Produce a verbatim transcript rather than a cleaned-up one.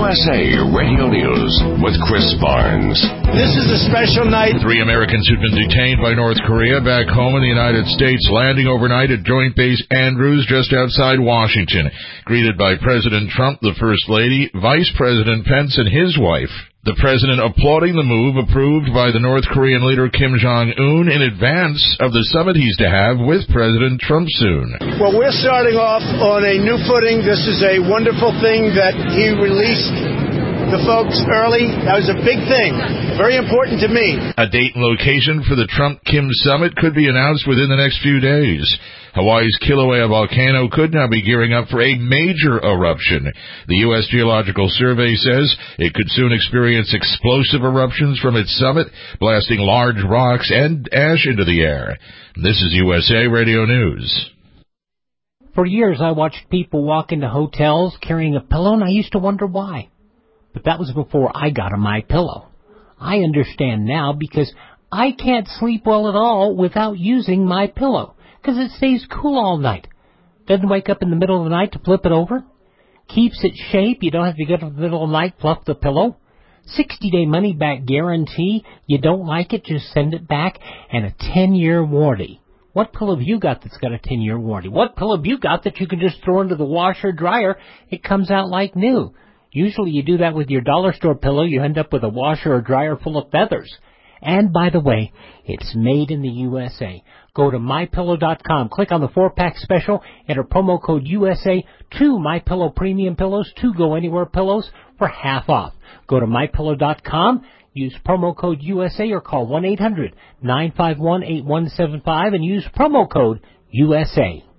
S A Radio News with Chris Barnes. This is a special night. Three Americans who've been detained by North Korea back home in the United States, landing overnight at Joint Base Andrews just outside Washington. Greeted by President Trump, the First Lady, Vice President Pence, and his wife. The president applauding the move approved by the North Korean leader Kim Jong-un in advance of the summit he's to have with President Trump soon. Well, we're starting off on a new footing. This is a wonderful thing that he released the folks early. That was a big thing. Very important to me. A date and location for the Trump-Kim summit could be announced within the next few days. Hawaii's Kilauea volcano could now be gearing up for a major eruption. The U S Geological Survey says it could soon experience explosive eruptions from its summit, blasting large rocks and ash into the air. This is U S A Radio News. For years, I watched people walk into hotels carrying a pillow, and I used to wonder why. But that was before I got a MyPillow. I understand now because I can't sleep well at all without using MyPillow. Because it stays cool all night. Doesn't wake up in the middle of the night to flip it over. Keeps its shape. You don't have to get up in the middle of the night, fluff the pillow. sixty-day money-back guarantee. You don't like it, just send it back. And a ten-year warranty. What pillow have you got that's got a ten-year warranty? What pillow have you got that you can just throw into the washer dryer? It comes out like new. Usually you do that with your dollar store pillow. You end up with a washer or dryer full of feathers. And by the way, it's made in the U S A. Go to my pillow dot com, click on the four-pack special, enter promo code U S A, two MyPillow premium pillows, two Go Anywhere pillows for half off. Go to my pillow dot com, use promo code U S A or call one eight hundred nine five one eight one seven five and use promo code U S A.